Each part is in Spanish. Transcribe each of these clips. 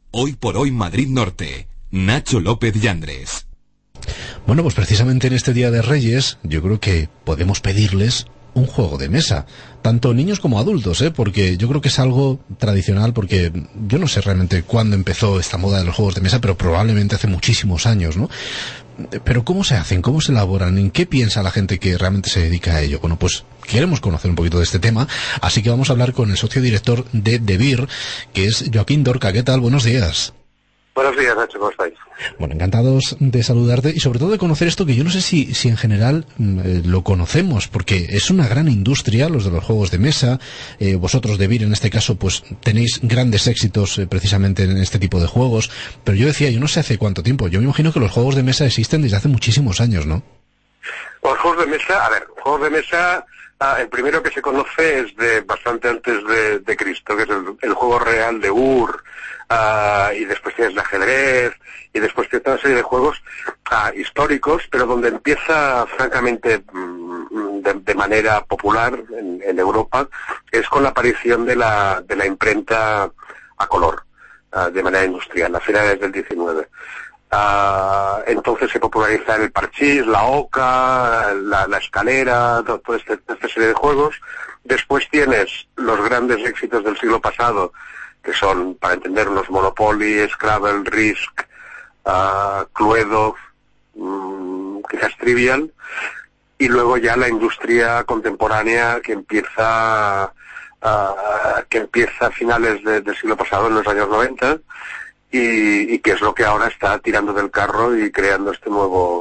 Hoy por hoy Madrid Norte. Nacho López Yandres. Bueno, pues precisamente en este Día de Reyes yo creo que podemos pedirles un juego de mesa, tanto niños como adultos, porque yo creo que es algo tradicional, porque yo no sé realmente cuándo empezó esta moda de los juegos de mesa, pero probablemente hace muchísimos años, ¿no? Pero ¿cómo se hacen? ¿Cómo se elaboran? ¿En qué piensa la gente que realmente se dedica a ello? Bueno, pues queremos conocer un poquito de este tema, así que vamos a hablar con el socio director de The Beer, que es Joaquín Dorca. ¿Qué tal? Buenos días. Buenos días, Nacho, ¿cómo estáis? Bueno, encantados de saludarte y sobre todo de conocer esto que yo no sé si en general lo conocemos, porque es una gran industria, los de los juegos de mesa. Vosotros de Beer, en este caso, pues tenéis grandes éxitos precisamente en este tipo de juegos. Pero yo decía, yo no sé hace cuánto tiempo. Yo me imagino que los juegos de mesa existen desde hace muchísimos años, ¿no? Los juegos de mesa, juegos de mesa, el primero que se conoce es de bastante antes de Cristo, que es el juego real de Ur. Y después tienes el ajedrez, y después tienes una serie de juegos históricos, pero donde empieza, francamente, de manera popular en Europa, es con la aparición de la imprenta a color, de manera industrial, a finales del 19. Entonces se populariza el parchís, la oca, la escalera, toda esta serie de juegos. Después tienes los grandes éxitos del siglo pasado, que son, para entendernos, Monopoly, Scrabble, Risk, Cluedo, quizás Trivial, y luego ya la industria contemporánea que empieza a finales del siglo pasado, en los años 90, y que es lo que ahora está tirando del carro y creando esa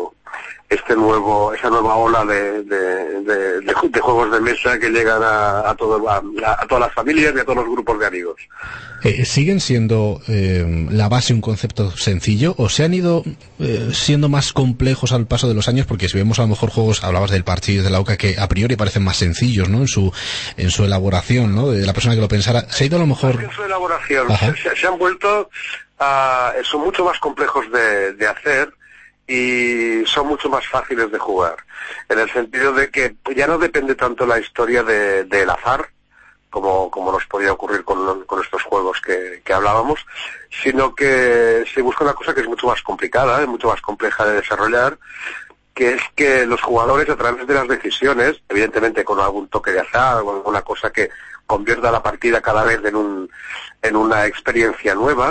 nueva ola de juegos de mesa que llegan a todas las familias y a todos los grupos de amigos. ¿Siguen siendo la base un concepto sencillo o se han ido siendo más complejos al paso de los años? Porque si vemos a lo mejor juegos, hablabas del parchís, de la oca, que a priori parecen más sencillos, ¿no? En su elaboración, ¿no? De la persona que lo pensara, se ha ido a lo mejor... En su elaboración se han vuelto, son mucho más complejos de hacer, y son mucho más fáciles de jugar, en el sentido de que ya no depende tanto la historia del azar, como nos podía ocurrir con estos juegos que hablábamos, sino que se busca una cosa que es mucho más complicada, mucho más compleja de desarrollar, que es que los jugadores, a través de las decisiones, evidentemente con algún toque de azar, o alguna cosa que convierta la partida cada vez en una experiencia nueva,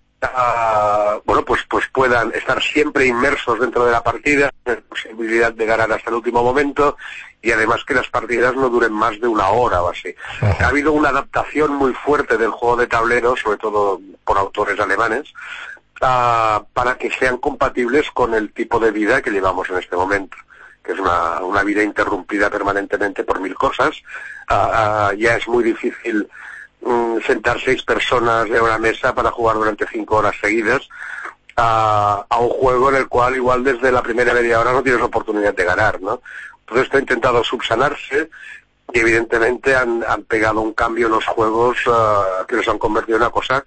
pues puedan estar siempre inmersos dentro de la partida, tener posibilidad de ganar hasta el último momento, y además que las partidas no duren más de una hora o así. Ha habido una adaptación muy fuerte del juego de tablero, sobre todo por autores alemanes, para que sean compatibles con el tipo de vida que llevamos en este momento, que es una vida interrumpida permanentemente por mil cosas. Ya es muy difícil sentar 6 personas en una mesa para jugar durante 5 horas seguidas a un juego en el cual igual desde la primera media hora no tienes oportunidad de ganar, ¿no? Entonces esto ha intentado subsanarse, y evidentemente han pegado un cambio en los juegos que los han convertido en una cosa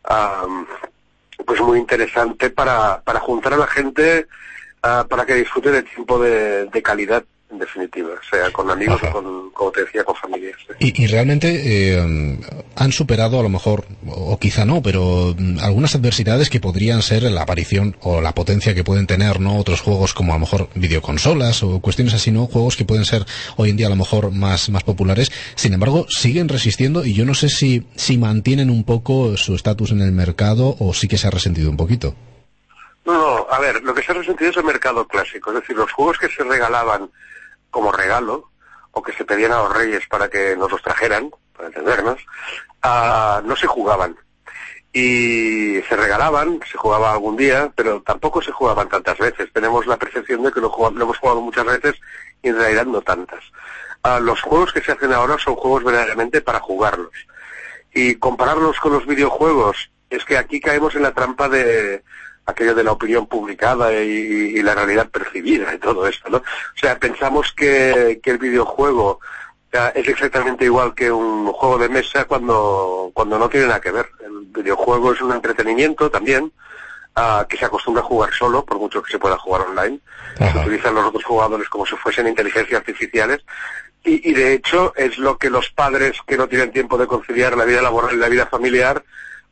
pues muy interesante para juntar a la gente, para que disfrute de tiempo de calidad, en definitiva, sea con amigos o como te decía, con familias. Y realmente han superado, a lo mejor, o quizá no, pero algunas adversidades que podrían ser la aparición o la potencia que pueden tener, ¿no? Otros juegos como a lo mejor videoconsolas o cuestiones así, ¿no? Juegos que pueden ser hoy en día a lo mejor más populares. Sin embargo, siguen resistiendo, y yo no sé si mantienen un poco su estatus en el mercado o sí que se ha resentido un poquito. No, a ver, lo que se ha resentido es el mercado clásico, es decir, los juegos que se regalaban como regalo, o que se pedían a los reyes para que nos los trajeran, para entendernos, no se jugaban. Y se regalaban, se jugaba algún día, pero tampoco se jugaban tantas veces. Tenemos la percepción de que lo hemos jugado muchas veces y en realidad no tantas. Los juegos que se hacen ahora son juegos verdaderamente para jugarlos. Y compararlos con los videojuegos, es que aquí caemos en la trampa de aquello de la opinión publicada y la realidad percibida y todo esto, ¿no? O sea, pensamos que el videojuego es exactamente igual que un juego de mesa cuando no tiene nada que ver. El videojuego es un entretenimiento también, que se acostumbra a jugar solo, por mucho que se pueda jugar online. Se utilizan los otros jugadores como si fuesen inteligencias artificiales, y de hecho es lo que los padres que no tienen tiempo de conciliar la vida laboral y la vida familiar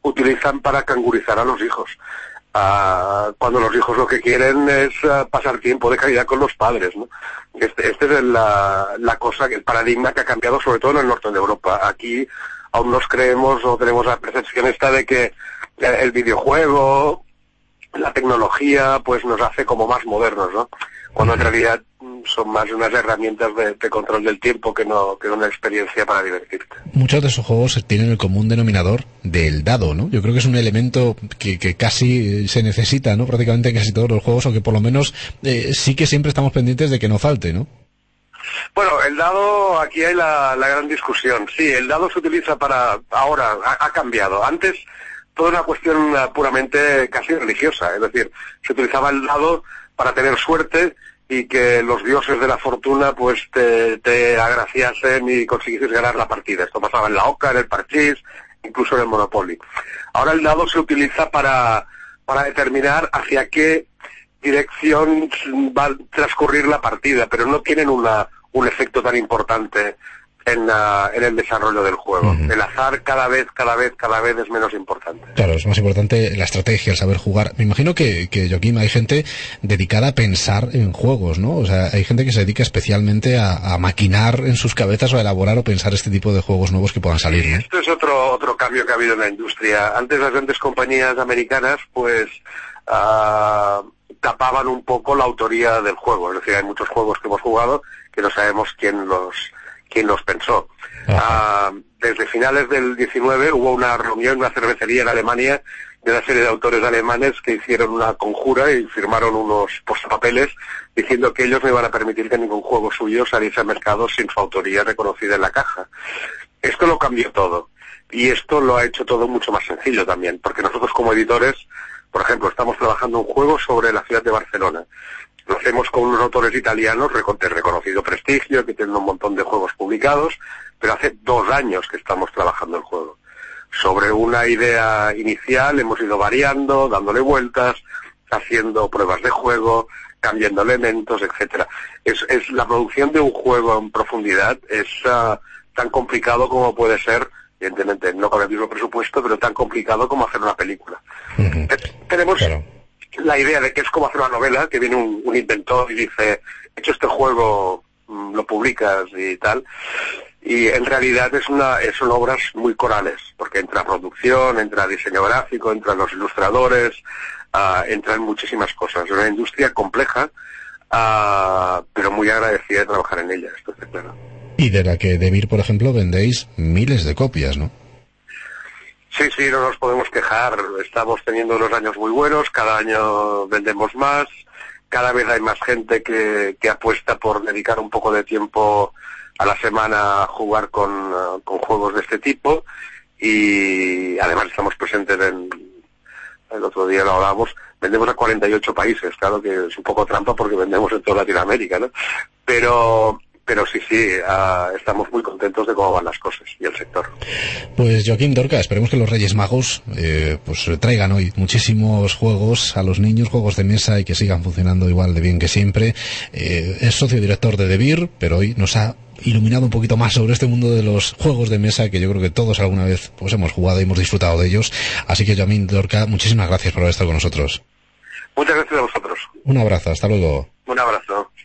utilizan para cangurizar a los hijos. Cuando los hijos lo que quieren es pasar tiempo de calidad con los padres, ¿no? Este es la cosa, el paradigma que ha cambiado sobre todo en el norte de Europa. Aquí aún nos creemos o tenemos la percepción esta de que el videojuego, la tecnología, pues nos hace como más modernos, ¿no? Cuando en realidad son más unas herramientas de control del tiempo que no una experiencia para divertirte. Muchos de esos juegos tienen el común denominador del dado, ¿no? Yo creo que es un elemento que casi se necesita, ¿no? Prácticamente en casi todos los juegos, o que por lo menos sí que siempre estamos pendientes de que no falte, ¿no? Bueno, el dado, aquí hay la gran discusión. Sí, el dado se utiliza ahora ha cambiado. Antes, toda una cuestión puramente casi religiosa, es decir, se utilizaba el dado para tener suerte y que los dioses de la fortuna pues te agraciasen y consiguieses ganar la partida. Esto pasaba en la oca, en el parchís, incluso en el Monopoly. Ahora el dado se utiliza para determinar hacia qué dirección va a transcurrir la partida, pero no tienen un efecto tan importante en el desarrollo del juego. Uh-huh. El azar cada vez es menos importante. Claro, es más importante la estrategia, el saber jugar. Me imagino que Joaquín, hay gente dedicada a pensar en juegos, ¿no? O sea, hay gente que se dedica especialmente a maquinar en sus cabezas o a elaborar o pensar este tipo de juegos nuevos que puedan salir, ¿no? Esto es otro cambio que ha habido en la industria. Antes las grandes compañías americanas, pues, tapaban un poco la autoría del juego. Es decir, hay muchos juegos que hemos jugado que no sabemos quién los pensó. Desde finales del 19 hubo una reunión, una cervecería en Alemania de una serie de autores alemanes que hicieron una conjura y firmaron unos papeles diciendo que ellos no iban a permitir que ningún juego suyo saliese al mercado sin su autoría reconocida en la caja. Esto lo cambió todo y esto lo ha hecho todo mucho más sencillo también, porque nosotros como editores, por ejemplo, estamos trabajando un juego sobre la ciudad de Barcelona. Lo hacemos con unos autores italianos de reconocido prestigio, que tienen un montón de juegos publicados, pero hace 2 años que estamos trabajando el juego. Sobre una idea inicial hemos ido variando, dándole vueltas, haciendo pruebas de juego, cambiando elementos, etcétera. Es la producción de un juego en profundidad es tan complicado como puede ser, evidentemente no con el mismo presupuesto, pero tan complicado como hacer una película. Uh-huh. Tenemos la idea de que es como hacer una novela, que viene un inventor y dice, he hecho este juego, lo publicas y tal, y en realidad son obras muy corales, porque entra producción, entra diseño gráfico, entran los ilustradores, entran muchísimas cosas. Es una industria compleja, pero muy agradecida de trabajar en ella, esto está claro. Y de la que Devir, por ejemplo, vendéis miles de copias, ¿no? Sí, no nos podemos quejar. Estamos teniendo unos años muy buenos, cada año vendemos más, cada vez hay más gente que apuesta por dedicar un poco de tiempo a la semana a jugar con juegos de este tipo, y además estamos presentes el otro día lo hablábamos, vendemos a 48 países, claro que es un poco trampa porque vendemos en toda Latinoamérica, ¿no? Pero sí, estamos muy contentos de cómo van las cosas y el sector. Pues Joaquín Dorca, esperemos que los Reyes Magos pues traigan hoy muchísimos juegos a los niños, juegos de mesa, y que sigan funcionando igual de bien que siempre. Es socio director de Devir, pero hoy nos ha iluminado un poquito más sobre este mundo de los juegos de mesa, que yo creo que todos alguna vez pues hemos jugado y hemos disfrutado de ellos. Así que Joaquín Dorca, muchísimas gracias por haber estado con nosotros. Muchas gracias a vosotros. Un abrazo, hasta luego. Un abrazo.